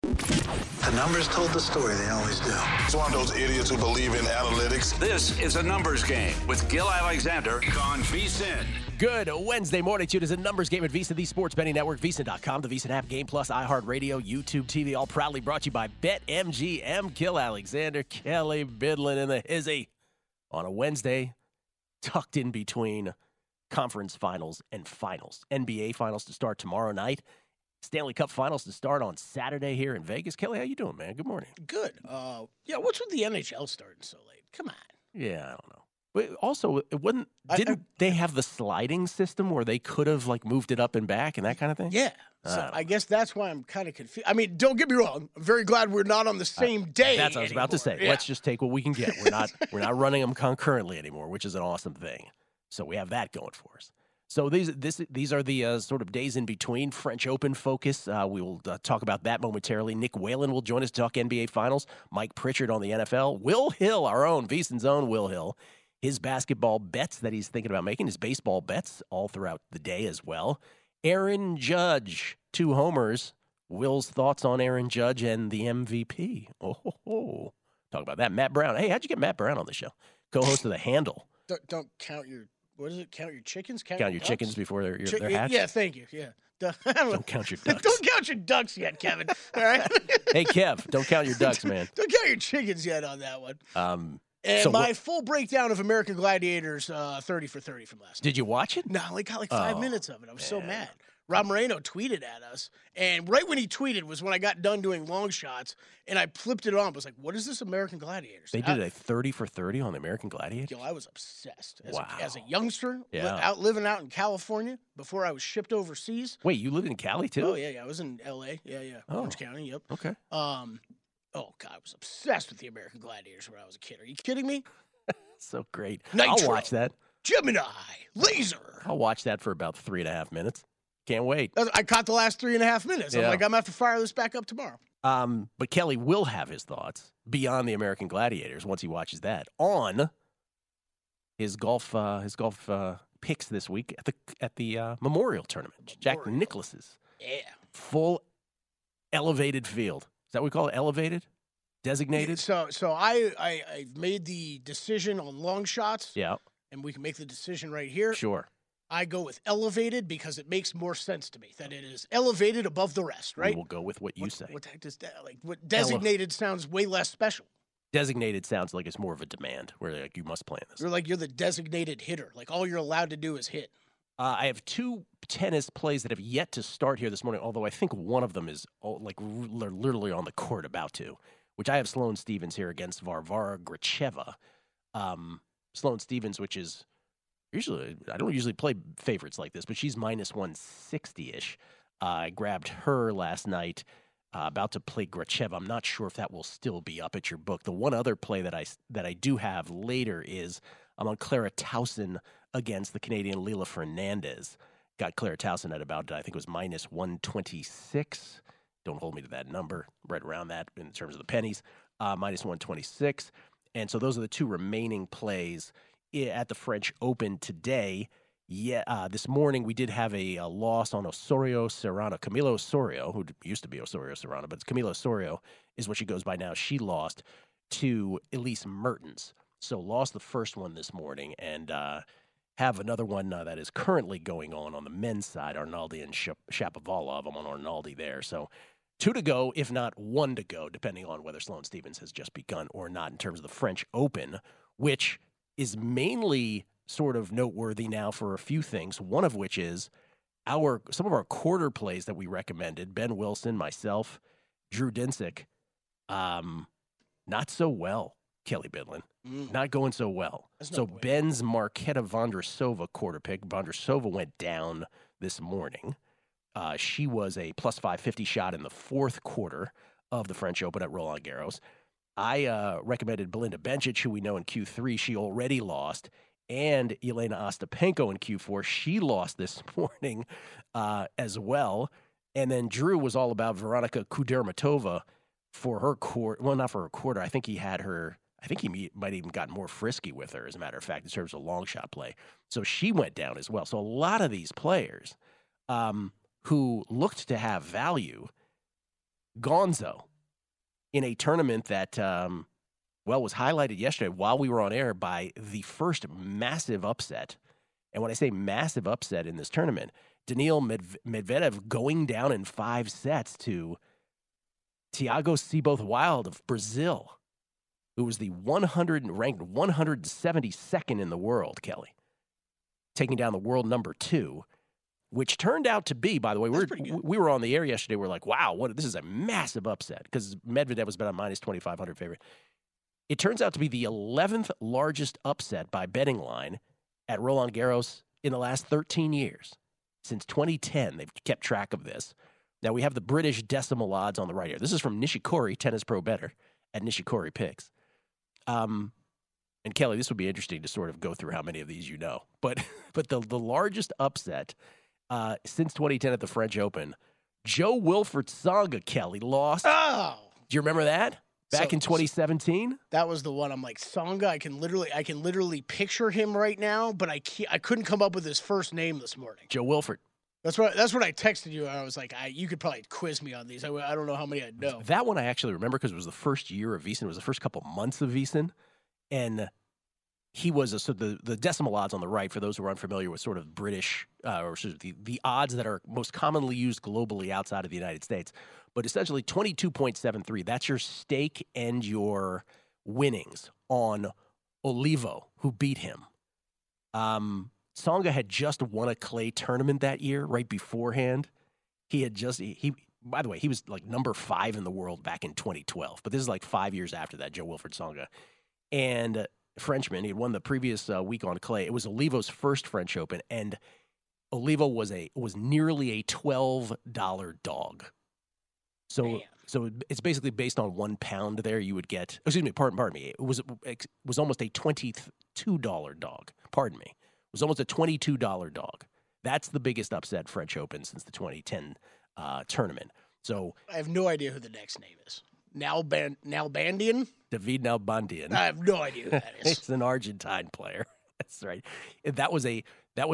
The numbers told the story. They always do. It's one of those idiots who believe in analytics. This is a numbers game with Gil Alexander on VSiN. Good Wednesday morning to you. It is a numbers game at VSiN, the sports betting network, VSiN.com, the VSiN app, Game Plus, iHeartRadio, YouTube TV, all proudly brought to you by BetMGM. Gil Alexander, Kelly Bidlin in the hizzy on a Wednesday, tucked in between conference finals and finals. NBA finals to start tomorrow night. Stanley Cup finals to start on Saturday here in Vegas. Kelly, how you doing, man? Good morning. Good. What's with the NHL starting so late? Come on. Yeah, I don't know. But also, didn't they have the sliding system where they could have moved it up and back and that kind of thing? Yeah. So I guess that's why I'm kind of confused. I mean, don't get me wrong. I'm very glad we're not on the same day. That's what I was about to say. Yeah. Let's just take what we can get. We're not running them concurrently anymore, which is an awesome thing. So we have that going for us. So these are the sort of days in between. French Open focus. We will talk about that momentarily. Nick Whalen will join us to talk NBA Finals. Mike Pritchard on the NFL. Will Hill, our own VSiN's own Will Hill. His basketball bets that he's thinking about making. His baseball bets all throughout the day as well. Aaron Judge, 2 homers. Will's thoughts on Aaron Judge and the MVP. Oh. Talk about that. Matt Brown. Hey, how'd you get Matt Brown on the show? Co-host of The Handle. Don't count your... What is it? Count your chickens? Count your chickens before they're hatched? Yeah, thank you. Yeah. Don't count your ducks. Don't count your ducks yet, Kevin. All right? Hey, Kev, don't count your ducks, man. Don't count your chickens yet on that one. And full breakdown of American Gladiators 30 for 30 from last night. Did you watch it? No, I only got 5 minutes of it. I was so mad. Rob Moreno tweeted at us, and right when he tweeted was when I got done doing long shots, and I flipped it on. I was like, what is this American Gladiators? They did a 30 for 30 on the American Gladiators? I was obsessed. As a youngster, living out in California before I was shipped overseas. Wait, you lived in Cali, too? Oh, yeah. I was in L.A. Yeah. Orange County, yep. Okay. Oh, God, I was obsessed with the American Gladiators when I was a kid. Are you kidding me? So great. Nitro, I'll watch that. Gemini, Laser. I'll watch that for about 3.5 minutes. Can't wait. I caught the last 3.5 minutes. Yeah. I'm like, I'm going to have to fire this back up tomorrow. But Kelly will have his thoughts beyond the American Gladiators once he watches that on his golf picks this week at the Memorial Tournament. Jack Nicklaus's. Yeah. Full elevated field. Is that what we call it? Elevated? Designated? So I've made the decision on long shots. Yeah. And we can make the decision right here. Sure. I go with elevated because it makes more sense to me that it is elevated above the rest, right? We will go with what you say. What the heck does that, what designated sounds way less special. Designated sounds like it's more of a demand where you must play in this. You're the designated hitter. All you're allowed to do is hit. I have 2 tennis plays that have yet to start here this morning, although I think one of them is literally on the court about to, which I have Sloane Stevens here against Varvara Gracheva. Sloane Stevens, which is I don't usually play favorites like this, but she's minus 160-ish. I grabbed her last night, about to play Gracheva. I'm not sure if that will still be up at your book. The one other play that I do have later is I'm on Clara Towson against the Canadian Lila Fernandez. Got Clara Towson at about, I think it was minus 126. Don't hold me to that number. Right around that in terms of the pennies. Minus 126. And so those are the 2 remaining plays at the French Open today. This morning we did have a loss on Osorio Serrano. Camilo Osorio, who used to be Osorio Serrano, but it's Camilo Osorio is what she goes by now. She lost to Elise Mertens. So lost the first one this morning and have another one that is currently going on the men's side, Arnaldi and Shapovalov. I'm on Arnaldi there. So 2 to go, if not 1 to go, depending on whether Sloane Stevens has just begun or not in terms of the French Open, which is mainly sort of noteworthy now for a few things, one of which is some of our quarter plays that we recommended, Ben Wilson, myself, Drew Dinsick, not so well, Kelly Bidlin. Not going so well. Ben's Marketa Vondrasova quarter pick. Vondrasova went down this morning. She was a plus 550 shot in the 4th quarter of the French Open at Roland Garros. I recommended Belinda Bencic, who we know in Q3 she already lost, and Elena Ostapenko in Q4. She lost this morning as well. And then Drew was all about Veronika Kudermetova for her quarter. Well, not for her quarter. I think he had her. I think he might even gotten more frisky with her, as a matter of fact, in terms of long shot play. So she went down as well. So a lot of these players who looked to have value Gonzo in a tournament that, was highlighted yesterday while we were on air by the first massive upset. And when I say massive upset in this tournament, Daniil Medvedev going down in 5 sets to Thiago Seyboth Wild of Brazil, who was the ranked 172nd in the world, Kelly, taking down the world number 2, which turned out to be, by the way, we were on the air yesterday. We're like, wow, this is a massive upset because Medvedev was bet on minus 2,500 favorite. It turns out to be the 11th largest upset by betting line at Roland Garros in the last 13 years. Since 2010, they've kept track of this. Now, we have the British decimal odds on the right here. This is from Nishikori, Tennis Pro Bettor, at Nishikori Picks. And Kelly, this would be interesting to sort of go through how many of these you know. But the largest upset since 2010 at the French Open, Jo-Wilfried Tsonga, Kelly, lost. Oh! Do you remember that? Back in 2017? That was the one. I'm like, Tsonga, I can literally picture him right now, but I couldn't come up with his first name this morning. Jo-Wilfried. That's what I texted you. I was like, you could probably quiz me on these. I don't know how many I know. That one I actually remember because it was the first year of VSiN. It was the first couple months of VSiN. And he was the decimal odds on the right, for those who are unfamiliar with sort of British, or sort of the odds that are most commonly used globally outside of the United States. But essentially 22.73, that's your stake and your winnings on Olivo, who beat him. Tsonga had just won a clay tournament that year, right beforehand. By the way, he was like number 5 in the world back in 2012. But this is like 5 years after that, Jo-Wilfried Tsonga. And Frenchman, he had won the previous week on clay. It was Olivo's first French Open, and Olivo was nearly a $12 dog. So it's basically based on £1 there. You would get, pardon me. It was almost a $22 dog. Pardon me. It was almost a $22 dog. That's the biggest upset French Open since the 2010 tournament. So I have no idea who the next name is. Nalbandian? David Nalbandian. I have no idea who that is. It's an Argentine player. That's right. That was a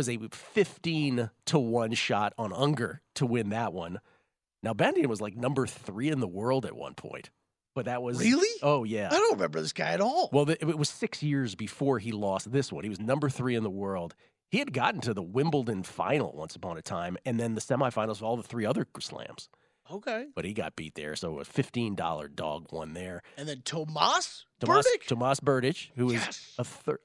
15-1 shot on Unger to win that one. Now, Bandian was like number 3 in the world at one point. But that was... Really? Oh, yeah. I don't remember this guy at all. Well, it was 6 years before he lost this one. He was number 3 in the world. He had gotten to the Wimbledon final once upon a time, and then the semifinals of all the 3 other slams. Okay. But he got beat there, so a $15 dog won there. And then Tomas Berdych, who is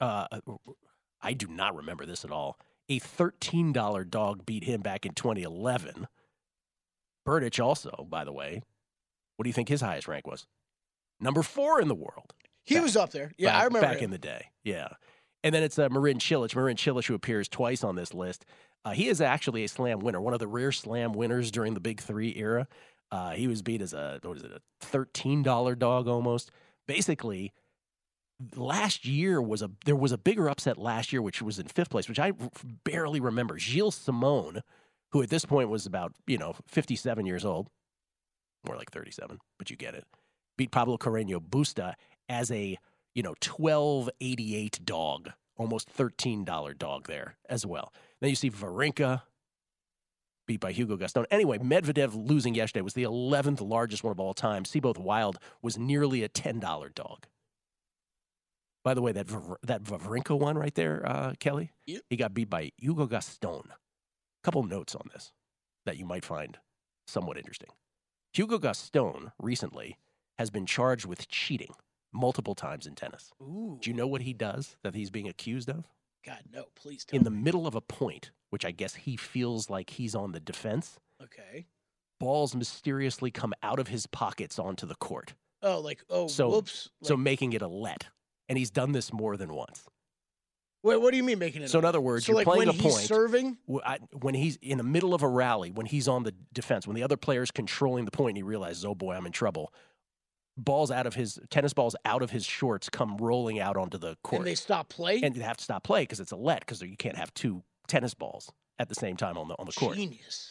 I do not remember this at all. A $13 dog beat him back in 2011. Berdych also, by the way, what do you think his highest rank was? Number 4 in the world. He was up there. Yeah, I remember back in the day. Yeah. And then it's Marin Cilic. Marin Cilic, who appears twice on this list. He is actually a slam winner, one of the rare slam winners during the Big 3 era. He was beat as a $13 dog almost. Basically, last year there was a bigger upset last year, which was in 5th place, which I barely remember. Gilles Simon, who at this point was about 57 years old, more like 37, but you get it, beat Pablo Carreño Busta as a $12.88 dog, almost $13 dog there as well. Then you see Wawrinka beat by Hugo Gaston. Anyway, Medvedev losing yesterday was the 11th largest one of all time. Seyboth Wild was nearly a $10 dog. By the way, that Wawrinka one right there, Kelly, yep. He got beat by Hugo Gaston. A couple notes on this that you might find somewhat interesting. Hugo Gaston recently has been charged with cheating multiple times in tennis. Ooh. Do you know what he does that he's being accused of? God, no, please tell me. In the middle of a point, which I guess he feels like he's on the defense, okay, balls mysteriously come out of his pockets onto the court. Oh, whoops. So making it a let. And he's done this more than once. Wait, what do you mean making it? So in other words, you're playing a point. When he's serving? When he's in the middle of a rally, when he's on the defense, when the other player's controlling the point and he realizes, oh boy, I'm in trouble, tennis balls out of his shorts come rolling out onto the court. And they stop play? And they have to stop play because it's a let, because you can't have 2 tennis balls at the same time on the court. Genius.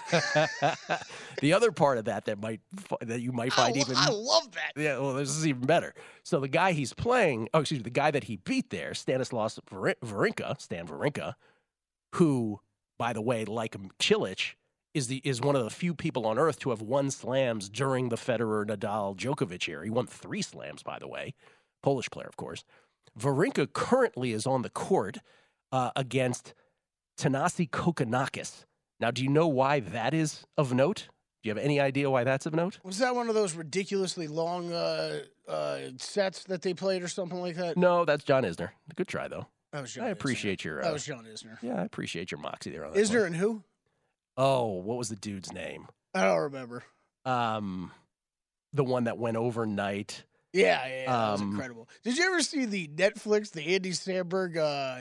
The other part of that you might find I love that. Yeah, well, this is even better. So the guy he's playing, the guy that he beat there, Stanislas Wawrinka, Stan Wawrinka, who, by the way, like Cilic, is one of the few people on earth to have won slams during the Federer, Nadal, Djokovic era. He won 3 slams, by the way. Polish player, of course. Wawrinka currently is on the court against Thanasi Kokkinakis. Now, do you know why that is of note? Do you have any idea why that's of note? Was that one of those ridiculously long sets that they played or something like that? No, that's John Isner. Good try, though. That was John I appreciate Isner. your. That was John Isner. Yeah, I appreciate your moxie there on that. Isner one. and who? Oh, what was the dude's name? I don't remember. The one that went overnight. Yeah, that was incredible. Did you ever see the Netflix, the Andy Samberg?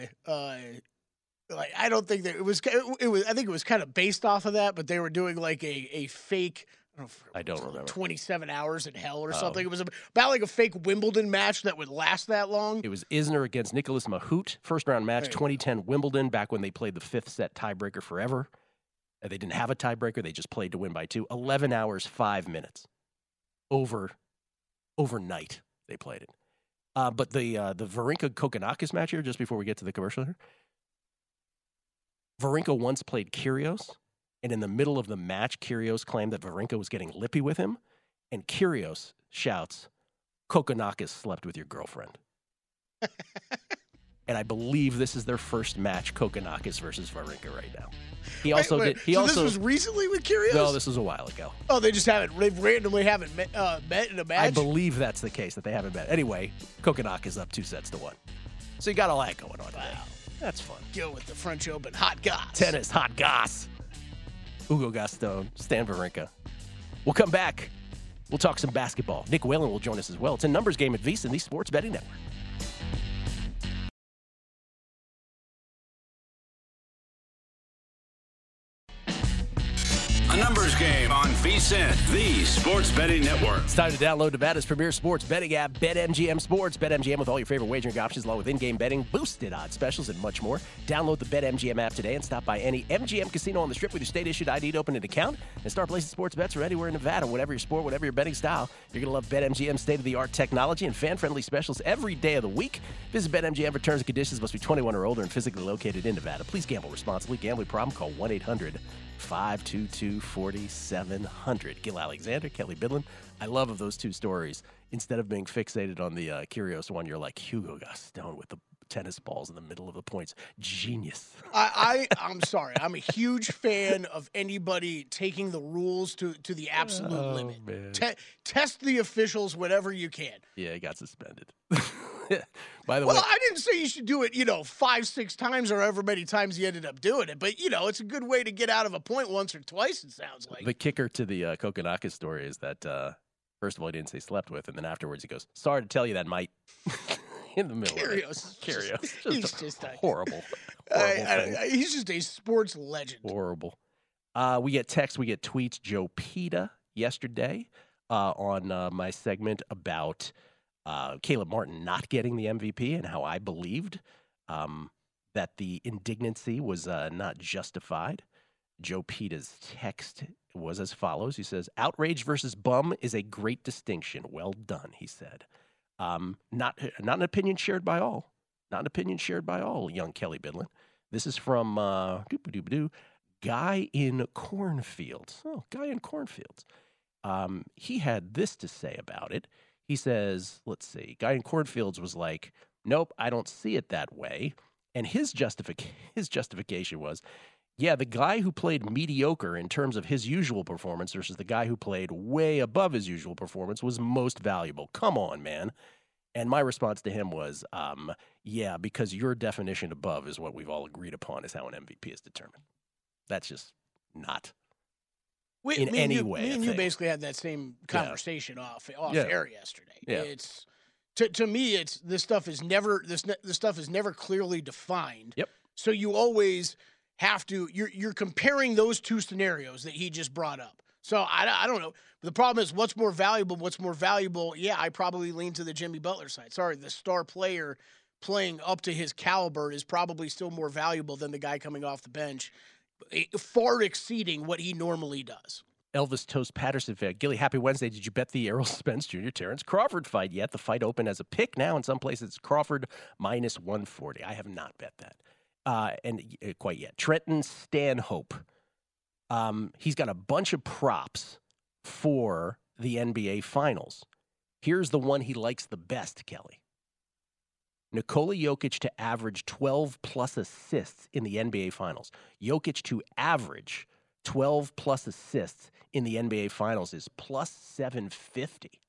Like, I don't think that it was. I think it was kind of based off of that, but they were doing like a fake. I don't remember. 27 hours in hell or something. It was about like a fake Wimbledon match that would last that long. It was Isner against Nicholas Mahut, first round match, Right. 2010 Wimbledon, back when they played the 5th set tiebreaker forever. They didn't have a tiebreaker. They just played to win by 2. 11 hours, 5 minutes. Overnight, they played it. But the Wawrinka-Kokkinakis match here, just before we get to the commercial here, Wawrinka once played Kyrgios, and in the middle of the match, Kyrgios claimed that Wawrinka was getting lippy with him, and Kyrgios shouts, "Kokkinakis slept with your girlfriend." And I believe this is their first match, Kokkinakis versus Wawrinka right now. He also did. He so also this was recently with Kyrgios? No, this was a while ago. Oh, they just haven't. They randomly haven't met in a match. I believe that's the case, that they haven't met. Anyway, Kokkinakis up 2-1. So you got all that going on today. Wow. That's fun. Go with the French Open hot goss. Tennis, hot goss. Hugo Gaston, Stan Wawrinka. We'll come back. We'll talk some basketball. Nick Whalen will join us as well. It's a numbers game at VSiN, the Sports Betting Network. A numbers game on VSiN, the Sports Betting Network. It's time to download Nevada's premier sports betting app, BetMGM Sports. BetMGM with all your favorite wagering options, along with in-game betting, boosted odds specials, and much more. Download the BetMGM app today and stop by any MGM casino on the Strip with your state-issued ID to open an account and start placing sports bets from anywhere in Nevada. Whatever your sport, whatever your betting style, you're going to love BetMGM's state-of-the-art technology and fan-friendly specials every day of the week. Visit BetMGM for terms and conditions. Must be 21 or older and physically located in Nevada. Please gamble responsibly. Gambling problem? Call 1-800-522-4700. Gil Alexander, Kelly Bidlin. I love of those two stories. Instead of being fixated on the Kyrgios one, you're like Hugo Gaston with the tennis balls in the middle of the points. Genius. I'm sorry. I'm a huge fan of anybody taking the rules to the absolute limit. Man. Test the officials whenever you can. Yeah, he got suspended. By the Well, way, I didn't say you should do it, 5-6 times or however many times he ended up doing it. But, it's a good way to get out of a point once or twice, it sounds like. the kicker to the Kokkinakis story is that, first of all, he didn't say slept with, and then afterwards he goes, "Sorry to tell you that, mate." In the middle Kyrgios. of it. Kyrgios. He's just a horrible. Thing. He's just a sports legend. Horrible. We get texts, we get tweets. Joe Pita yesterday on my segment about Caleb Martin not getting the MVP and how I believed that the indignancy was not justified. Joe Pita's text was as follows. He says, "Outrage versus bum is a great distinction. Well done," he said. Not an opinion shared by all. Not an opinion shared by all, young Kelly Bidlin. This is from Guy in Cornfields. Oh, Guy in Cornfields. He had this to say about it. He says, let's see, Guy in Cornfields was like, "Nope, I don't see it that way." And his justification was, yeah, the guy who played mediocre in terms of his usual performance versus the guy who played way above his usual performance was most valuable. Come on, man. And my response to him was, yeah, because your definition above is what we've all agreed upon is how an MVP is determined. That's just not in any way. Me and you basically had that same conversation off air yesterday. Yeah. It's to me, it's this stuff is never clearly defined. Yep. So you always have to you're comparing those two scenarios that he just brought up. So I don't know. The problem is what's more valuable. Yeah, I probably lean to the Jimmy Butler side. Sorry, the star player playing up to his caliber is probably still more valuable than the guy coming off the bench, far exceeding what he normally does. Elvis Toast Patterson fan. Gilly, happy Wednesday. Did you bet the Errol Spence Jr. Terrence Crawford fight yet? The fight open as a pick now. In some places, it's Crawford minus 140. I have not bet that. And quite yet. Trenton Stanhope. He's got a bunch of props for the NBA Finals. Here's the one he likes the best, Kelly. Nikola Jokic to average 12-plus assists in the NBA Finals. Jokic to average 12-plus assists in the NBA Finals is plus 750.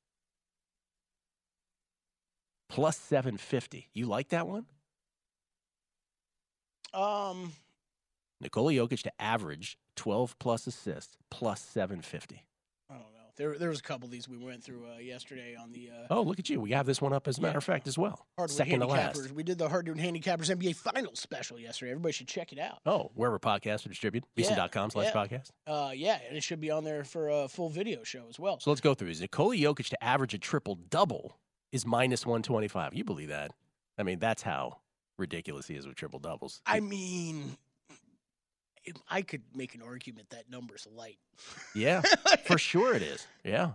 Plus 750. You like that one? Nikola Jokic to average 12-plus assists, plus 750. I don't know. There was a couple of these we went through yesterday on the. Oh, look at you. We have this one up, as a matter of fact, as well. Second to last. We did the Hardwood Handicappers NBA Finals special yesterday. Everybody should check it out. Oh, wherever podcasts are distributed. VSiN.com/podcast. Yeah, and it should be on there for a full video show as well. So let's go through these. Nikola Jokic to average a triple-double is minus 125. You believe that? I mean, that's how ridiculous he is with triple-doubles. I mean, I could make an argument that number's light. Yeah, for sure it is. Yeah.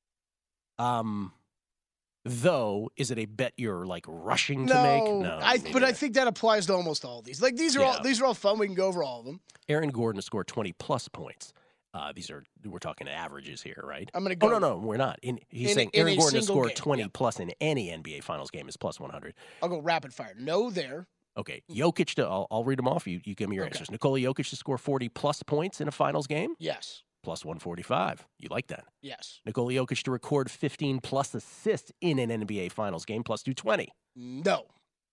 Though, is it a bet you're like rushing to make? No. But I think that applies to almost all of these. Like these are all fun. We can go over all of them. Aaron Gordon scored 20-plus points. We're talking averages here, right? I'm going to go. Oh, no, we're not. He's saying Aaron Gordon to score 20-plus in any NBA Finals game is plus 100. I'll go rapid fire. No there. Okay, Jokic to, I'll read them off. You give me your answers. Nikola Jokic to score 40-plus points in a Finals game? Yes. Plus 145. You like that? Yes. Nikola Jokic to record 15-plus assists in an NBA Finals game? Plus 220. No.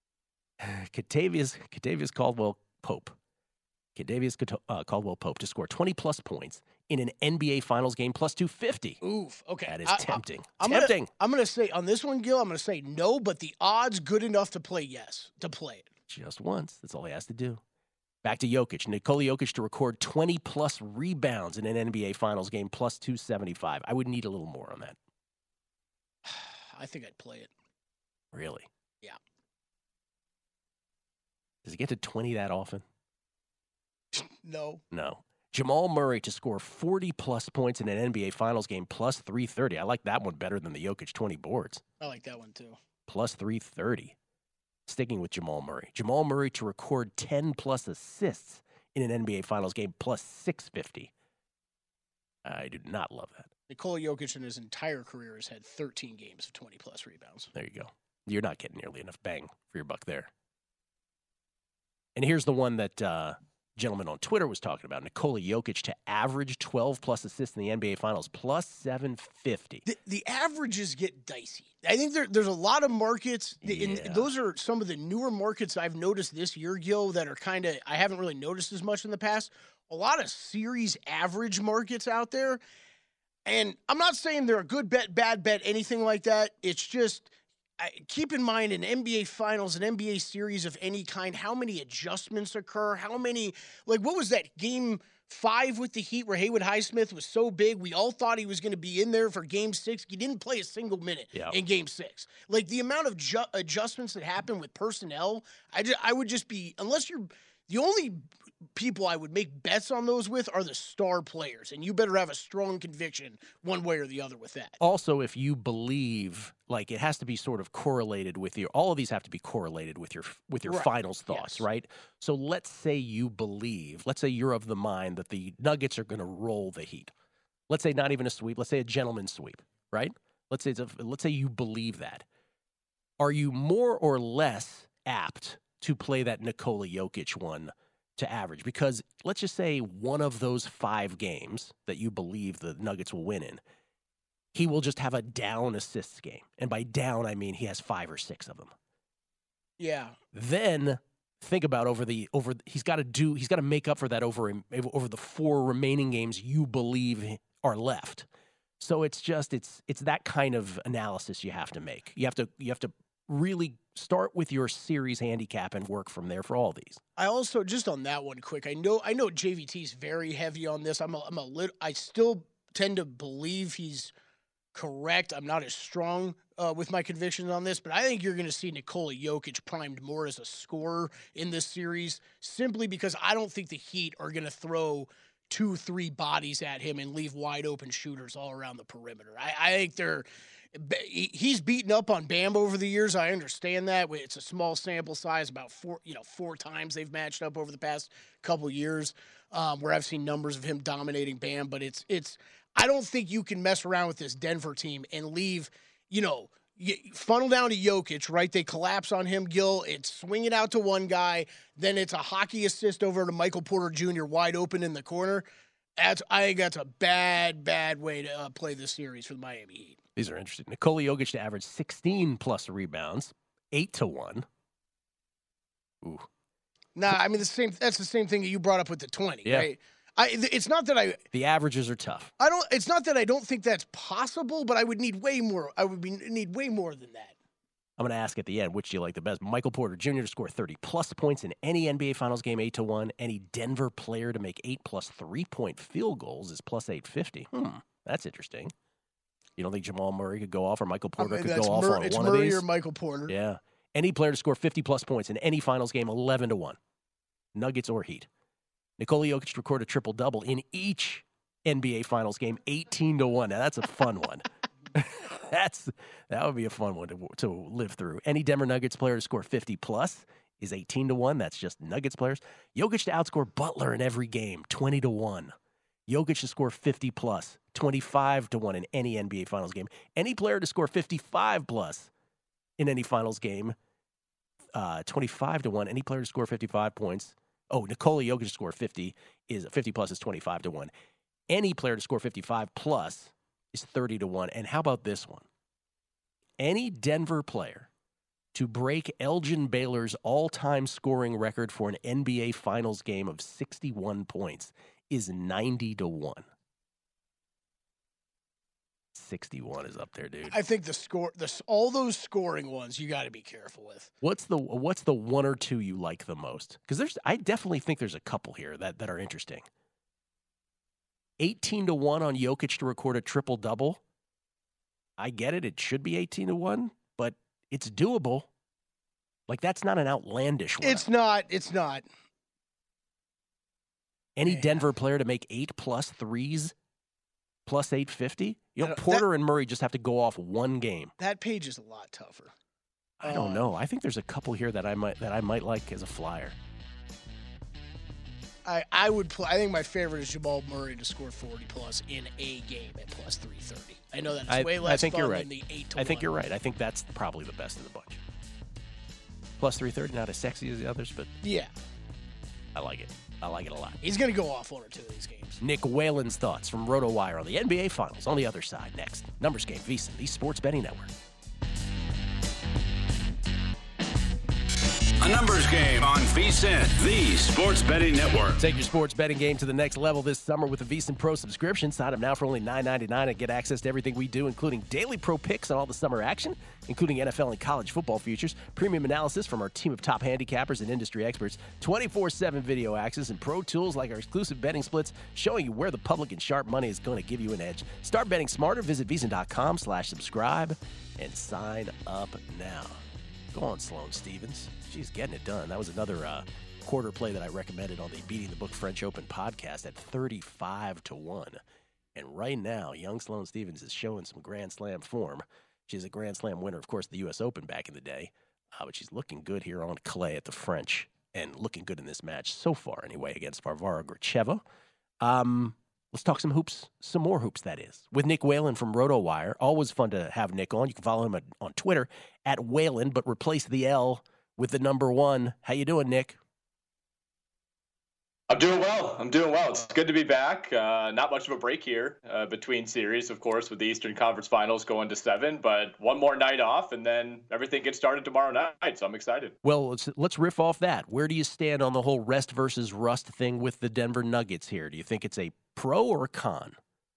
Kentavious Caldwell-Pope. Caldwell-Pope to score 20-plus points in an NBA Finals game? Plus 250. Oof. Okay. That is tempting. I'm going to say, on this one, Gil, I'm going to say no, but the odds good enough to play yes, to play it. Just once. That's all he has to do. Back to Jokic. Nikola Jokic to record 20-plus rebounds in an NBA Finals game, plus 275. I would need a little more on that. I think I'd play it. Really? Yeah. Does he get to 20 that often? No. No. Jamal Murray to score 40-plus points in an NBA Finals game, plus 330. I like that one better than the Jokic 20 boards. I like that one, too. Plus 330. Sticking with Jamal Murray. Jamal Murray to record 10-plus assists in an NBA Finals game, plus 650. I do not love that. Nikola Jokic in his entire career has had 13 games of 20-plus rebounds. There you go. You're not getting nearly enough bang for your buck there. And here's the one that gentleman on Twitter was talking about. Nikola Jokic to average 12-plus assists in the NBA Finals, plus 750. The averages get dicey. I think there's a lot of markets. Those are some of the newer markets I've noticed this year, Gil, that are kind of, I haven't really noticed as much in the past. A lot of series average markets out there. And I'm not saying they're a good bet, bad bet, anything like that. It's just, keep in mind an NBA Finals, an NBA series of any kind, how many adjustments occur, how many, like what was that Game 5 with the Heat where Haywood Highsmith was so big, we all thought he was going to be in there for Game 6. He didn't play a single minute in Game 6. Like the amount of adjustments that happen with personnel, I would just be, unless you're, the only people I would make bets on those with are the star players, and you better have a strong conviction one way or the other with that. Also, if you believe, like it has to be sort of correlated with your, all of these have to be correlated with your right. finals thoughts, right? So let's say you believe, let's say you're of the mind that the Nuggets are going to roll the Heat. Let's say not even a sweep, let's say a gentleman's sweep, right? Let's say you believe that. Are you more or less apt to play that Nikola Jokic one to average? Because let's just say one of those 5 games that you believe the Nuggets will win in, he will just have a down assists game. And by down, I mean he has 5 or 6 of them. Yeah. Then think about he's got to make up for that over the 4 remaining games you believe are left. So it's that kind of analysis you have to make. You have to really start with your series handicap and work from there for all these. I also, just on that one quick, I know JVT is very heavy on this. I still tend to believe he's correct. I'm not as strong with my convictions on this, but I think you're going to see Nikola Jokic primed more as a scorer in this series, simply because I don't think the Heat are going to throw 2-3 bodies at him and leave wide open shooters all around the perimeter. I think he's beaten up on Bam over the years. I understand that. It's a small sample size, about 4 times they've matched up over the past couple years. where I've seen numbers of him dominating Bam. But it's I don't think you can mess around with this Denver team and leave, funnel down to Jokic, right? They collapse on him, Gil. It's swing it out to one guy. Then it's a hockey assist over to Michael Porter Jr. wide open in the corner. I think that's a bad way to play this series for the Miami Heat. These are interesting. Nikola Jokic to average 16-plus rebounds, 8-1. Ooh. Nah, I mean, that's the same thing that you brought up with the 20, yeah. right? It's not that the averages are tough. It's not that I don't think that's possible, but I would need way more. Need way more than that. I'm going to ask at the end, which do you like the best? Michael Porter Jr. to score 30-plus points in any NBA Finals game, 8-1. Any Denver player to make 8-plus 3-point field goals is plus 850. That's interesting. You don't think Jamal Murray could go off or Michael Porter could go off on one of these? It's Murray or Michael Porter. Yeah. Any player to score 50-plus points in any Finals game, 11-1. Nuggets or Heat. Nikola Jokic to record a triple-double in each NBA Finals game, 18-1. Now, that's a fun one. That would be a fun one to live through. Any Denver Nuggets player to score 50-plus is 18-1. That's just Nuggets players. Jokic to outscore Butler in every game, 20-1. Jokic to score 50-plus, 25-1 in any NBA Finals game. Any player to score 55-plus in any Finals game, 25-1. Any player to score 55 points. Oh, Nikola Jokic to score 50 plus is 25-1. Any player to score 55-plus is 30-1. And how about this one? Any Denver player to break Elgin Baylor's all-time scoring record for an NBA Finals game of 61 points is 90-1. 61 is up there, dude. I think all those scoring ones you got to be careful with. What's the one or two you like the most? Because I definitely think there's a couple here that are interesting. 18-1 on Jokic to record a triple-double. I get it. It should be 18-1, but it's doable. Like, that's not an outlandish one. It's not. Any Denver player to make 8-plus threes, plus 850? Porter and Murray just have to go off one game. That page is a lot tougher. I don't know. I think there's a couple here that I might like as a flyer. I would play. I think my favorite is Jamal Murray to score 40-plus in a game at plus 330. I know that's way less fun than the 8-1. I think you're right. I think that's probably the best of the bunch. Plus 330, not as sexy as the others, but yeah, I like it. I like it a lot. He's going to go off one or two of these games. Nick Whalen's thoughts from RotoWire on the NBA Finals on the other side next. Numbers Game, VSiN, the Sports Betting Network. A numbers game on VSiN, the Sports Betting Network. Take your sports betting game to the next level this summer with a VSiN Pro subscription. Sign up now for only $9.99 and get access to everything we do, including daily pro picks on all the summer action, including NFL and college football futures, premium analysis from our team of top handicappers and industry experts, 24/7 video access, and pro tools like our exclusive betting splits showing you where the public and sharp money is going to give you an edge. Start betting smarter. Visit VSiN.com/subscribe and sign up now. Go on, Sloane Stevens. She's getting it done. That was another quarter play that I recommended on the Beating the Book French Open podcast at 35-1. And right now, young Sloane Stevens is showing some Grand Slam form. She's a Grand Slam winner, of course, the U.S. Open back in the day. But she's looking good here on clay at the French and looking good in this match so far, anyway, against Varvara Gracheva. Let's talk some hoops, some more hoops, that is, with Nick Whalen from RotoWire. Always fun to have Nick on. You can follow him on Twitter at Whalen, but replace the L with the number 1. How you doing, Nick? I'm doing well. It's good to be back. Not much of a break here between series, of course, with the Eastern Conference Finals going to 7, but one more night off, and then everything gets started tomorrow night, so I'm excited. Well, let's riff off that. Where do you stand on the whole rest versus rust thing with the Denver Nuggets here? Do you think it's a pro or a con?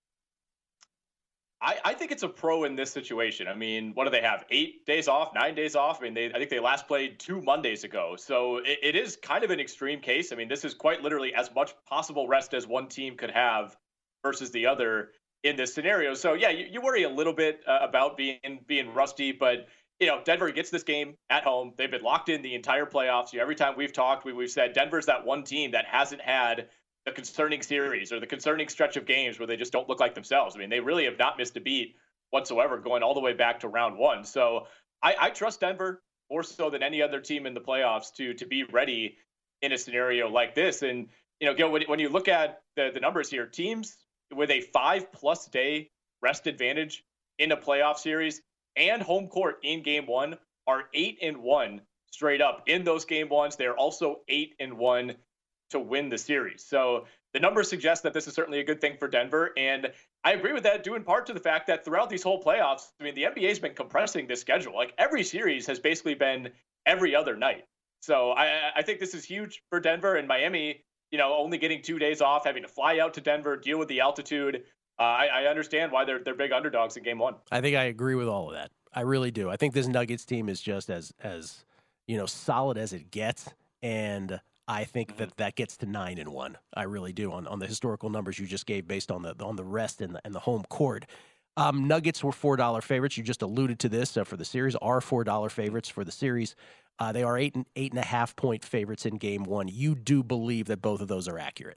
I think it's a pro in this situation. I mean, what do they have? 8 days off, 9 days off? I mean, I think they last played 2 Mondays ago. So it is kind of an extreme case. I mean, this is quite literally as much possible rest as one team could have versus the other in this scenario. So, yeah, you worry a little bit about being rusty. But, Denver gets this game at home. They've been locked in the entire playoffs. Every time we've talked, we've said Denver's that one team that hasn't had the concerning series or the concerning stretch of games where they just don't look like themselves. I mean, they really have not missed a beat whatsoever going all the way back to round 1. So I trust Denver more so than any other team in the playoffs to be ready in a scenario like this. And, Gil, when you look at the numbers here, teams with a 5+ day rest advantage in a playoff series and home court in game one are 8-1 straight up in those game ones. They're also 8-1 to win the series. So the numbers suggest that this is certainly a good thing for Denver. And I agree with that, due in part to the fact that throughout these whole playoffs, I mean, the NBA has been compressing this schedule. Like, every series has basically been every other night. So I think this is huge for Denver. And Miami, only getting 2 days off, having to fly out to Denver, deal with the altitude. I understand why they're big underdogs in game one. I think I agree with all of that. I really do. I think this Nuggets team is just as solid as it gets, and I think that gets to 9-1. I really do on the historical numbers you just gave based on the rest and the home court. Nuggets were $4 favorites. You just alluded to this for the series. Are $4 favorites for the series. They are 8.5 point favorites in game one. You do believe that both of those are accurate?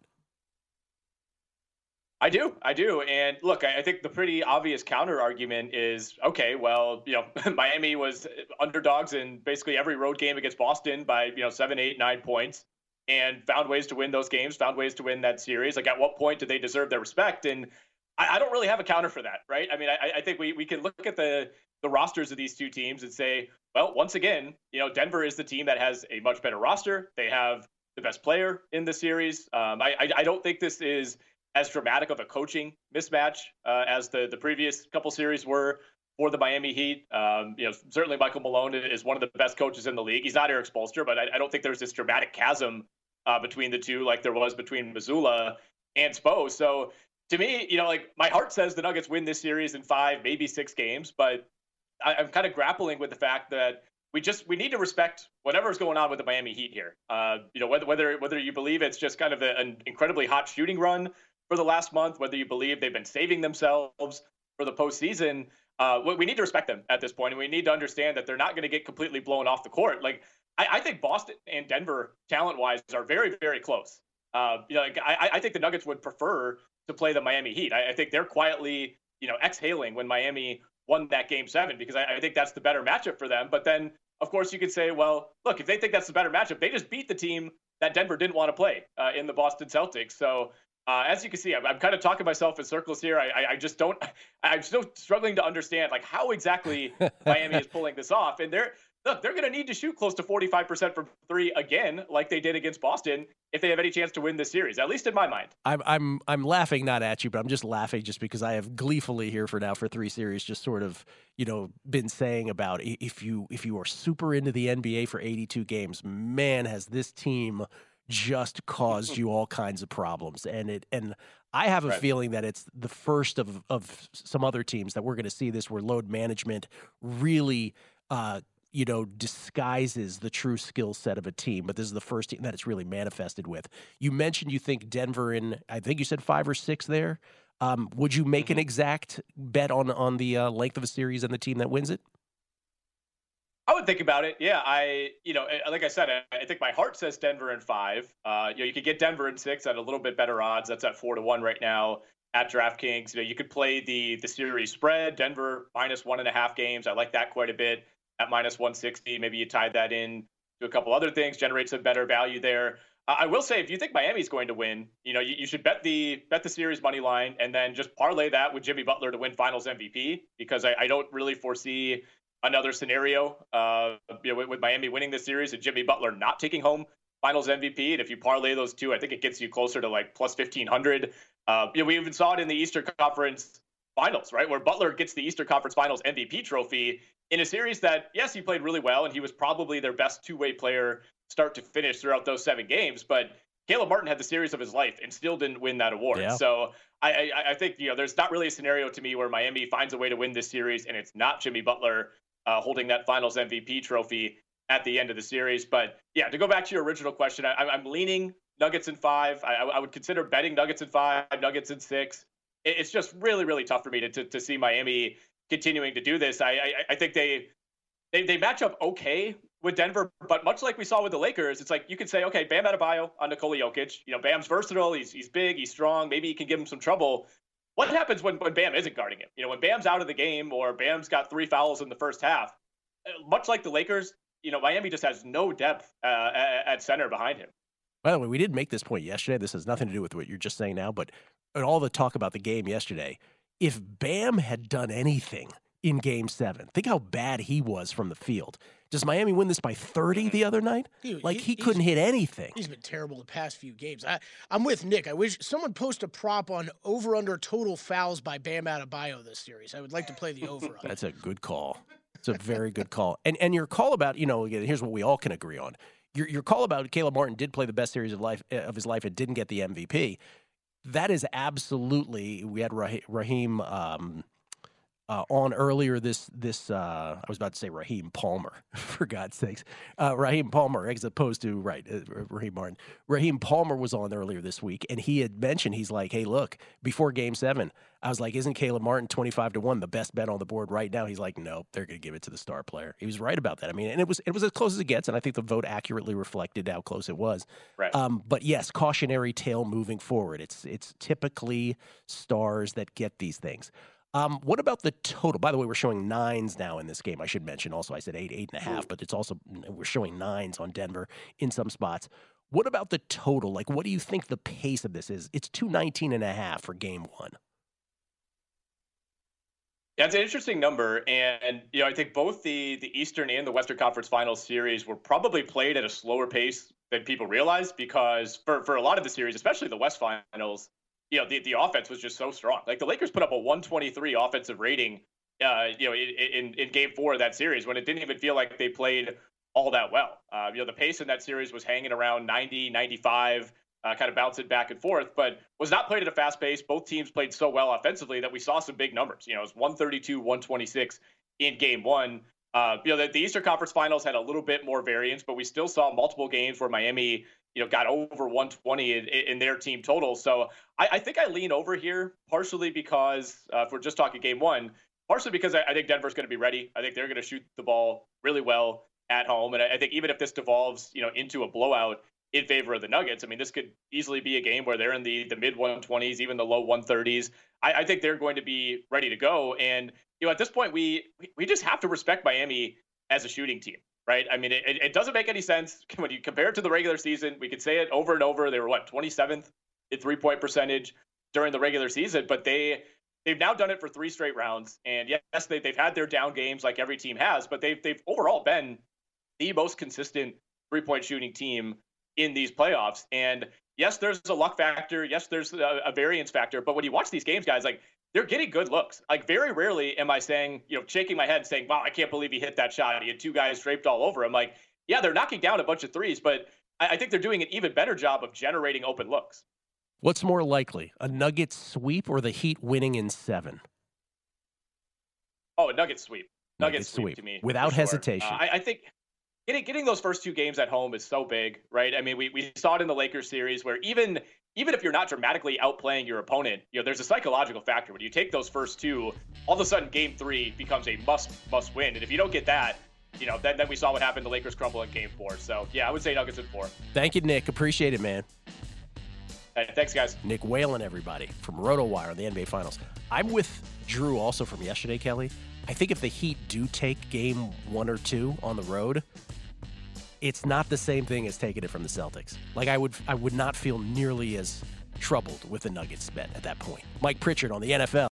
I do. And look, I think the pretty obvious counter argument is, okay, well, Miami was underdogs in basically every road game against Boston by, 7, 8, 9 points, and found ways to win those games, found ways to win that series. Like, at what point did they deserve their respect? And I don't really have a counter for that, right? I mean, I think we can look at the rosters of these two teams and say, well, once again, Denver is the team that has a much better roster. They have the best player in the series. I don't think this is as dramatic of a coaching mismatch as the previous couple series were for the Miami Heat. Certainly Michael Malone is one of the best coaches in the league. He's not Eric Spoelstra, but I don't think there's this dramatic chasm between the two like there was between Mazzulla and Spo. So to me, my heart says the Nuggets win this series in 5, maybe 6 games, but I'm kind of grappling with the fact that we need to respect whatever's going on with the Miami Heat here. Whether you believe it's just kind of an incredibly hot shooting run for the last month, whether you believe they've been saving themselves for the postseason, we need to respect them at this point, and we need to understand that they're not going to get completely blown off the court. Like, I think Boston and Denver, talent-wise, are very, very close. I think the Nuggets would prefer to play the Miami Heat. I think they're quietly, exhaling when Miami won that Game 7, because I think that's the better matchup for them. But then, of course, you could say, well, look, if they think that's the better matchup, they just beat the team that Denver didn't want to play in the Boston Celtics. So as you can see, I'm kind of talking myself in circles here. I'm still struggling to understand how exactly Miami is pulling this off. And they're going to need to shoot close to 45% from 3 again, like they did against Boston, if they have any chance to win this series, at least in my mind. I'm laughing not at you, but I'm just laughing just because I have gleefully here for 3 series just sort of, been saying about if you are super into the NBA for 82 games, man, has this team just caused you all kinds of problems. And I have a feeling that it's the first of some other teams that we're going to see this where load management really disguises the true skill set of a team. But this is the first team that it's really manifested with. You mentioned you think Denver in, I think you said 5 or 6 there. Would you make an exact bet on the length of a series and the team that wins it? I would think about it. Yeah, like I said, I think my heart says Denver in 5. You could get Denver in 6 at a little bit better odds. That's at 4-1 right now at DraftKings. You could play the series spread, Denver minus 1.5 games. I like that quite a bit at minus 160. Maybe you tied that in to a couple other things, generate some better value there. I will say, if you think Miami's going to win, you should bet the series money line and then just parlay that with Jimmy Butler to win Finals MVP, because I don't really foresee another scenario with Miami winning this series and Jimmy Butler not taking home Finals MVP. And if you parlay those two, I think it gets you closer to plus 1,500. We even saw it in the Eastern Conference Finals, right, where Butler gets the Eastern Conference Finals MVP trophy in a series that, yes, he played really well, and he was probably their best two-way player start to finish throughout those 7 games. But Caleb Martin had the series of his life and still didn't win that award. Yeah. So I think, there's not really a scenario to me where Miami finds a way to win this series and it's not Jimmy Butler holding that Finals MVP trophy at the end of the series. But yeah, to go back to your original question, I'm leaning Nuggets in 5. I would consider betting Nuggets in 5, Nuggets in 6. It's just really, really tough for me to see Miami continuing to do this. I think they match up okay with Denver, but much like we saw with the Lakers, it's like you could say, okay, Bam Adebayo on Nikola Jokic. Bam's versatile. He's big. He's strong. Maybe he can give him some trouble. What happens when Bam isn't guarding him? When Bam's out of the game or Bam's got 3 fouls in the first half, much like the Lakers, Miami just has no depth at center behind him. By the way, we did make this point yesterday. This has nothing to do with what you're just saying now, but all the talk about the game yesterday, if Bam had done anything in Game 7, think how bad he was from the field. Does Miami win this by 30 the other night? Dude, he couldn't hit anything. He's been terrible the past few games. I'm with Nick. I wish someone post a prop on over-under total fouls by Bam Adebayo this series. I would like to play the over on That's a good call. It's a very good call. And your call about, again, here's what we all can agree on. Your call about Caleb Martin did play the best series of his life and didn't get the MVP. That is absolutely. We had Raheem on earlier this I was about to say Raheem Palmer, for God's sakes. Raheem Palmer, as opposed to, Raheem Martin. Raheem Palmer was on earlier this week, and he had mentioned, he's like, hey, look, before Game 7, I was like, isn't Caleb Martin 25-1 the best bet on the board right now? He's like, nope, they're going to give it to the star player. He was right about that. I mean, and it was as close as it gets, and I think the vote accurately reflected how close it was. Right. But yes, cautionary tale moving forward. It's typically stars that get these things. What about the total? By the way, we're showing 9s now in this game. I should mention also, I said 8.5, but it's also, we're showing 9s on Denver in some spots. What about the total? Like, what do you think the pace of this is? It's 219.5 for Game 1. Yeah, it's an interesting number, and I think both the Eastern and the Western Conference Finals series were probably played at a slower pace than people realize, because for a lot of the series, especially the West Finals, the offense was just so strong. Like, the Lakers put up a 123 offensive rating, in Game 4 of that series, when it didn't even feel like they played all that well. The pace in that series was hanging around 90, 95. Kind of bouncing back and forth, but was not played at a fast pace. Both teams played so well offensively that we saw some big numbers. It was 132, 126 in Game 1. The Eastern Conference Finals had a little bit more variance, but we still saw multiple games where Miami, got over 120 in their team total. So I think I lean over here, partially because, if we're just talking Game 1, partially because I think Denver's going to be ready. I think they're going to shoot the ball really well at home. And I think even if this devolves, into a blowout in favor of the Nuggets, I mean, this could easily be a game where they're in the mid 120s, even the low 130s. I think they're going to be ready to go. And, at this point, we just have to respect Miami as a shooting team, right? I mean, it doesn't make any sense when you compare it to the regular season. We could say it over and over. They were 27th in 3-point percentage during the regular season, but they've now done it for 3 straight rounds. And yes, they've had their down games like every team has, but they've overall been the most consistent 3-point shooting team in these playoffs. And yes, there's a luck factor. Yes, there's a variance factor. But when you watch these games, guys, like, they're getting good looks. Like, very rarely am I saying, shaking my head and saying, wow, I can't believe he hit that shot. He had 2 guys draped all over him. Like, yeah, they're knocking down a bunch of threes, but I think they're doing an even better job of generating open looks. What's more likely, a Nuggets sweep or the Heat winning in 7? Oh, a Nuggets sweep. Nuggets sweep to me. Without hesitation. I think getting those first 2 games at home is so big, right? I mean, we saw it in the Lakers series where even if you're not dramatically outplaying your opponent, there's a psychological factor. When you take those first 2, all of a sudden Game 3 becomes a must win. And if you don't get that, then we saw what happened. The Lakers crumble in Game 4. So, yeah, I would say Nuggets in 4. Thank you, Nick. Appreciate it, man. Hey, thanks, guys. Nick Whalen, everybody, from RotoWire on the NBA Finals. I'm with Drew also from yesterday, Kelly. I think if the Heat do take Game 1 or 2 on the road, it's not the same thing as taking it from the Celtics. Like, I would not feel nearly as troubled with the Nuggets bet at that point. Mike Pritchard on the NFL.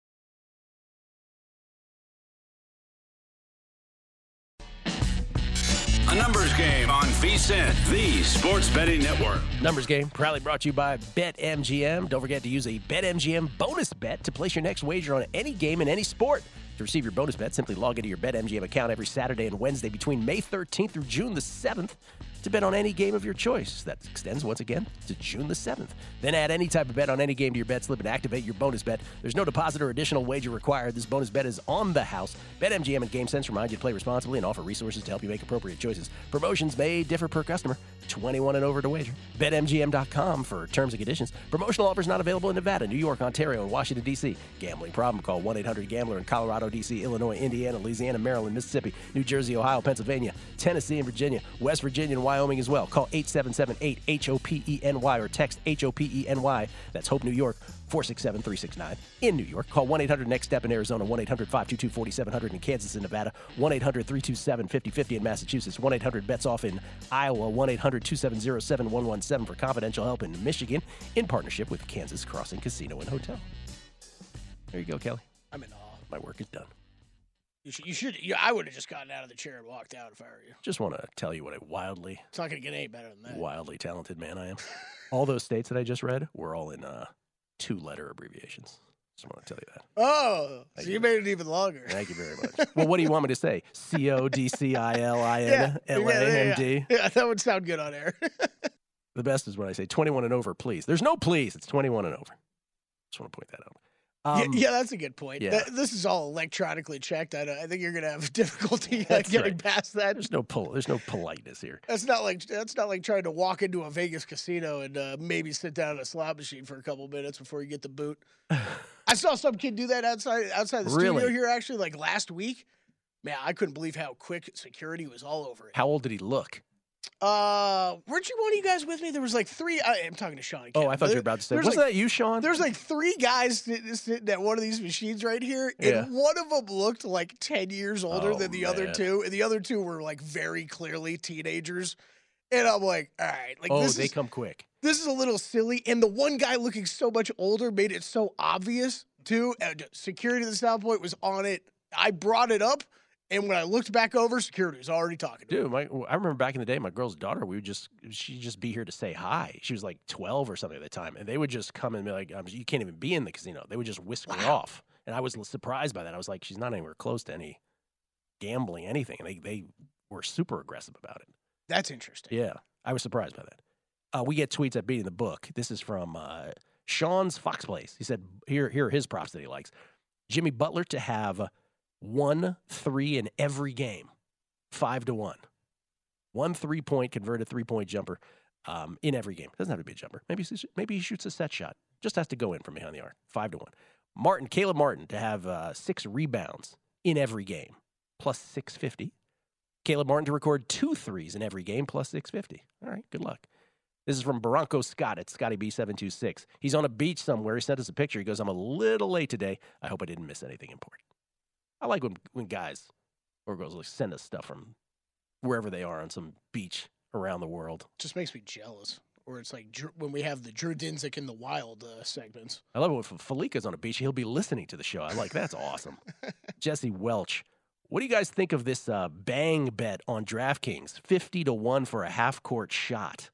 A numbers game on VSiN, the sports betting network. Numbers game proudly brought to you by BetMGM. Don't forget to use a BetMGM bonus bet to place your next wager on any game in any sport. To receive your bonus bet, simply log into your BetMGM account every Saturday and Wednesday between May 13th through June the 7th to bet on any game of your choice. That extends, once again, to June the 7th. Then add any type of bet on any game to your bet slip and activate your bonus bet. There's no deposit or additional wager required. This bonus bet is on the house. BetMGM and GameSense remind you to play responsibly and offer resources to help you make appropriate choices. Promotions may differ per customer. 21 and over to wager. BetMGM.com for terms and conditions. Promotional offers not available in Nevada, New York, Ontario, and Washington, D.C. Gambling problem? Call 1-800-GAMBLER in Colorado, D.C., Illinois, Indiana, Louisiana, Maryland, Mississippi, New Jersey, Ohio, Pennsylvania, Tennessee, and Virginia, West Virginia, and Wyoming. Wyoming as well. Call 877-8-HOPENY or text HOPENY. That's Hope New York, 467-369. In New York, call 1-800-NEXT-STEP in Arizona, 1-800-522-4700 in Kansas and Nevada, 1-800-327-5050 in Massachusetts, 1-800-BETS-OFF in Iowa, 1-800-270-7117 for confidential help in Michigan, in partnership with Kansas Crossing Casino and Hotel. There you go, Kelly. I'm in awe. My work is done. You should. I would have just gotten out of the chair and walked out if I were you. Just want to tell you what a wildly It's not going to get any better than that. wildly talented man I am. All those states that I just read were all in 2-letter abbreviations. Just want to tell you that. Oh, so you made it even longer. Thank you very much. Well, what do you want me to say? CODCILINLAMD? Yeah, that would sound good on air. The best is when I say 21 and over, please. There's no please. It's 21 and over. Just want to point that out. Yeah, that's a good point. Yeah. This is all electronically checked. I think you're going to have difficulty getting right. past that. There's no politeness here. That's not like trying to walk into a Vegas casino and maybe sit down at a slot machine for a couple minutes before you get the boot. I saw some kid do that outside the studio here actually, like last week. Man, I couldn't believe how quick security was all over it. How old did he look? Weren't one of you guys with me? There was like 3. I'm talking to Sean and Kevin. Oh, I thought you were about to say. Wasn't that you, Sean? There's like 3 guys sitting at one of these machines right here, and one of them looked like 10 years older than the other 2, and the other 2 were like very clearly teenagers. And I'm like, all right, like they come quick. This is a little silly, and the one guy looking so much older made it so obvious too. Security at the South Point was on it. I brought it up. And when I looked back over, security was already talking to me. Dude, I remember back in the day, my girl's daughter, she'd just be here to say hi. She was like 12 or something at the time. And they would just come and be like, you can't even be in the casino. They would just whisk her off. And I was surprised by that. I was like, she's not anywhere close to any gambling, anything. And they were super aggressive about it. That's interesting. Yeah, I was surprised by that. We get tweets at Beating the Book. This is from Sean's Fox Place. He said, here are his props that he likes. Jimmy Butler to have 1-3 in every game, 5-1. 1 3-point converted 3-point jumper in every game. Doesn't have to be a jumper. Maybe he shoots a set shot. Just has to go in from behind the arc. 5-1. Caleb Martin to have 6 rebounds in every game, plus 650. Caleb Martin to record 2 threes in every game, plus 650. All right, good luck. This is from Barranco Scott at Scotty B726. He's on a beach somewhere. He sent us a picture. He goes, I'm a little late today. I hope I didn't miss anything important. I like when guys or girls like send us stuff from wherever they are on some beach around the world. Just makes me jealous. Or it's like when we have the Drew Dinsick in the Wild segments. I love it when Falika's on a beach. He'll be listening to the show. I like that's awesome. Jesse Welch. What do you guys think of this bang bet on DraftKings? 50-1 for a half-court shot.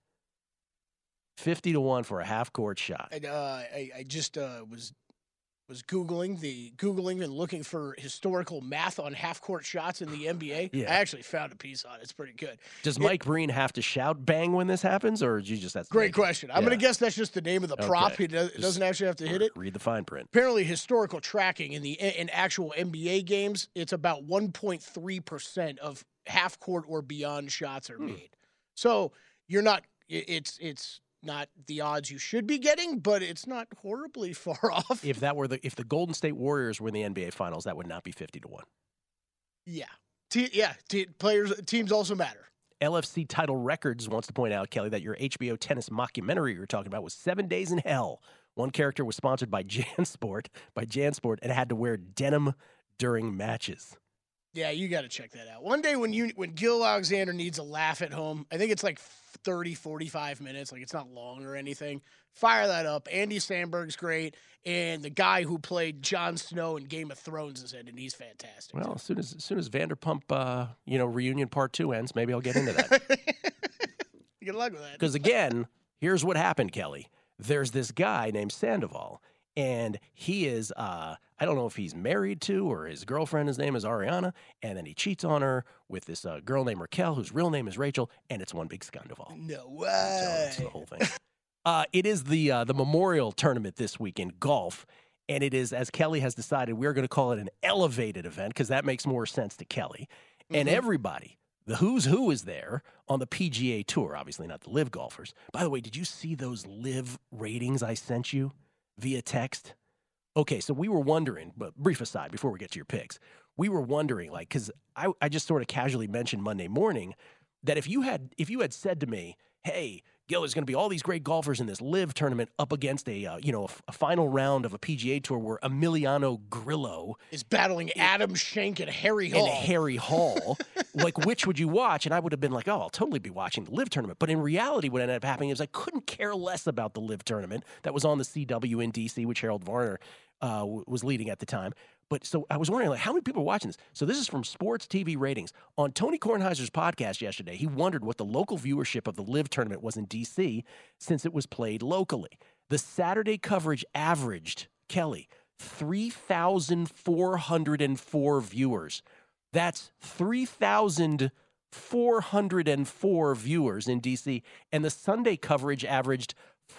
50-1 for a half-court shot. And I just was Googling and looking for historical math on half-court shots in the NBA. Yeah. I actually found a piece on it. It's pretty good. Does Mike Breen have to shout bang when this happens, or do you just have to Great question. I'm going to guess that's just the name of the prop. Okay. He doesn't actually have to hit it. Read the fine print. Apparently, historical tracking in actual NBA games, it's about 1.3% of half-court or beyond shots are made. So you're not. It's not the odds you should be getting, but it's not horribly far off. If the Golden State Warriors were in the NBA Finals, that would not be 50-1. Yeah. Teams also matter. LFC Title Records wants to point out, Kelly, that your HBO tennis mockumentary you were talking about was 7 Days in Hell. One character was sponsored by JanSport, and had to wear denim during matches. Yeah, you got to check that out. One day when Gil Alexander needs a laugh at home, I think it's like 30, 45 minutes. Like, it's not long or anything. Fire that up. Andy Samberg's great. And the guy who played Jon Snow in Game of Thrones is in it, and he's fantastic. Well, as soon as Vanderpump, reunion part 2 ends, maybe I'll get into that. Good luck with that. Because, again, here's what happened, Kelly. There's this guy named Sandoval, and he is, I don't know if he's married to or his girlfriend, his name is Ariana, and then he cheats on her with this girl named Raquel, whose real name is Rachel, and it's one big Scandoval. No way. So it's the whole thing. It is the Memorial Tournament this week in golf, and it is, as Kelly has decided, we're going to call it an elevated event because that makes more sense to Kelly. And everybody, the who's who is there on the PGA Tour, obviously not the live golfers. By the way, did you see those live ratings I sent you via text? Okay, so we were wondering, but brief aside before we get to your picks, we were wondering, because I just sort of casually mentioned Monday morning that if you had said to me, hey, Gil, there's going to be all these great golfers in this LIV tournament up against a final round of a PGA Tour where Emiliano Grillo is battling Adam Schenk and Harry Hall. Like, which would you watch? And I would have been like, oh, I'll totally be watching the LIV tournament. But in reality, what ended up happening is I couldn't care less about the LIV tournament that was on the CW in D.C., which Harold Varner was leading at the time. But so I was wondering, like, how many people are watching this? So this is from Sports TV Ratings. On Tony Kornheiser's podcast yesterday, he wondered what the local viewership of the LIV tournament was in D.C. since it was played locally. The Saturday coverage averaged, Kelly, 3,404 viewers. That's 3,404 viewers in D.C., and the Sunday coverage averaged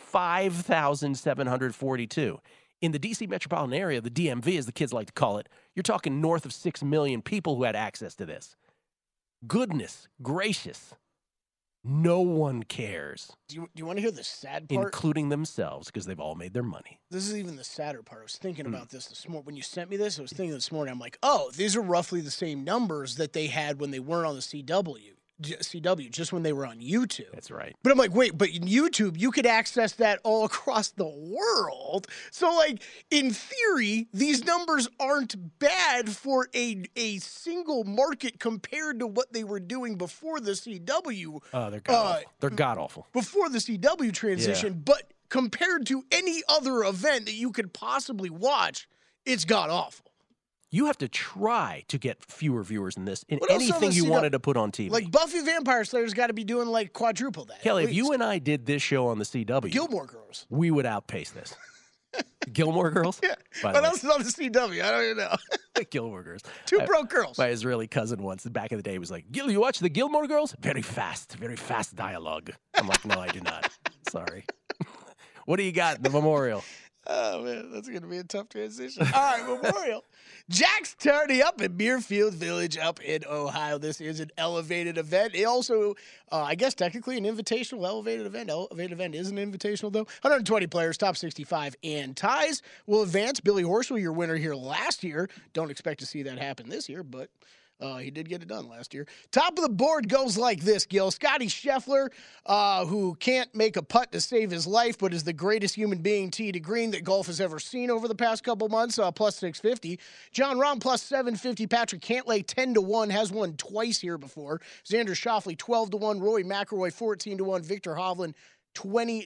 5,742. In the D.C. metropolitan area, the DMV, as the kids like to call it, you're talking north of 6 million people who had access to this. Goodness gracious. No one cares. Do you want to hear the sad part? Including themselves, because they've all made their money. This is even the sadder part. I was thinking about this morning. When you sent me this, I was thinking this morning, I'm like, oh, these are roughly the same numbers that they had when they weren't on the CW, just when they were on YouTube. That's right. But I'm like, wait, but in YouTube, you could access that all across the world. So, like, in theory, these numbers aren't bad for a single market compared to what they were doing before the CW. They're god-awful. They're god-awful. Before the CW transition, but compared to any other event that you could possibly watch, it's god-awful. You have to try to get fewer viewers in this, in anything you wanted to put on TV. Like, Buffy Vampire Slayer's got to be doing, like, quadruple that. Kelly, if you and I did this show on the CW. Gilmore Girls. We would outpace this. Gilmore Girls? Yeah. What else is on the CW? I don't even know. Gilmore Girls. Two broke girls. My Israeli cousin once, back in the day, was like, Gil, you watch the Gilmore Girls? Very fast dialogue. I'm like, no, I do not. Sorry. What do you got in the memorial? Oh, man, that's going to be a tough transition. All right, memorial. Jack's Tourney up in Muirfield Village up in Ohio. This is an elevated event. It also, I guess, technically an invitational elevated event. Elevated event is an invitational, though. 120 players, top 65, and ties will advance. Billy Horschel, your winner here last year. Don't expect to see that happen this year, but he did get it done last year. Top of the board goes like this, Gil. Scotty Scheffler, who can't make a putt to save his life, but is the greatest human being tee to green that golf has ever seen over the past couple months, plus 650. John Rahm, plus 750. Patrick Cantlay, 10-1, has won twice here before. Xander Schauffele, 12-1. Rory McIlroy, 14-1. Victor Hovland, 20-1.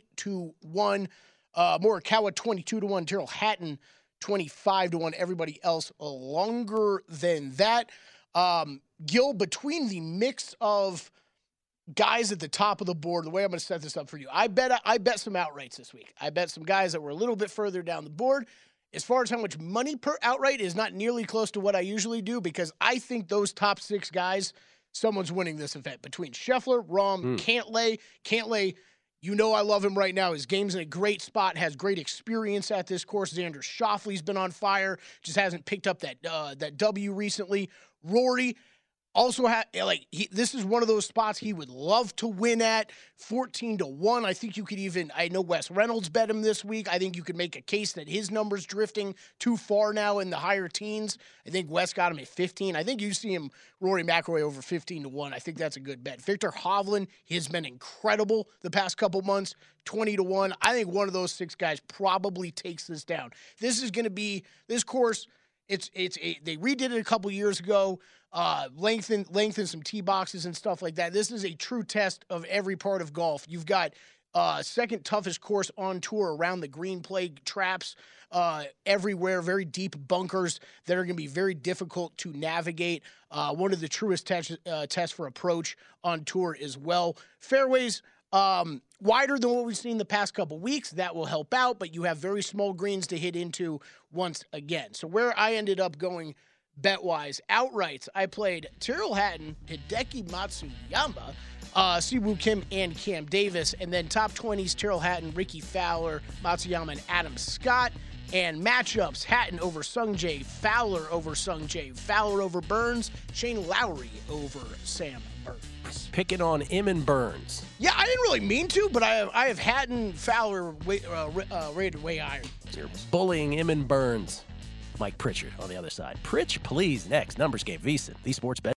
Morikawa, 22-1. Tyrrell Hatton, 25-1. Everybody else longer than that. Gil, between the mix of guys at the top of the board, the way I'm going to set this up for you, I bet some outrights this week. I bet some guys that were a little bit further down the board. As far as how much money per outright is not nearly close to what I usually do, because I think those top six guys, someone's winning this event. Between Scheffler, Rahm, Cantlay, you know I love him right now. His game's in a great spot, has great experience at this course. Xander Schauffele's been on fire, just hasn't picked up that W recently. Rory also this is one of those spots he would love to win at. 14-1. I think you could I know Wes Reynolds bet him this week. I think you could make a case that his number's drifting too far now in the higher teens. I think Wes got him at 15. I think you see him, Rory McIlroy, over 15-1. I think that's a good bet. Victor Hovland, he's been incredible the past couple months. 20-1. I think one of those six guys probably takes this down. This is going to be this course. They redid it a couple years ago, lengthened some tee boxes and stuff like that. This is a true test of every part of golf. You've got second toughest course on tour around the green play traps everywhere, very deep bunkers that are going to be very difficult to navigate. One of the truest tests for approach on tour as well. Fairways wider than what we've seen the past couple weeks. That will help out, but you have very small greens to hit into once again. So where I ended up going bet-wise, outrights, I played Tyrrell Hatton, Hideki Matsuyama, Siwoo Kim, and Cam Davis. And then top 20s, Tyrrell Hatton, Ricky Fowler, Matsuyama, and Adam Scott. And matchups, Hatton over Sungjae, Fowler over Sungjae, Fowler over Burns, Shane Lowry over Sam Burns. Picking on him and Burns. Yeah, I didn't really mean to, but I have Hatton, Fowler rated way higher. You're bullying him and Burns. Mike Pritchard on the other side. Pritch, please, next. Numbers game, VSiN, the Sports Bet.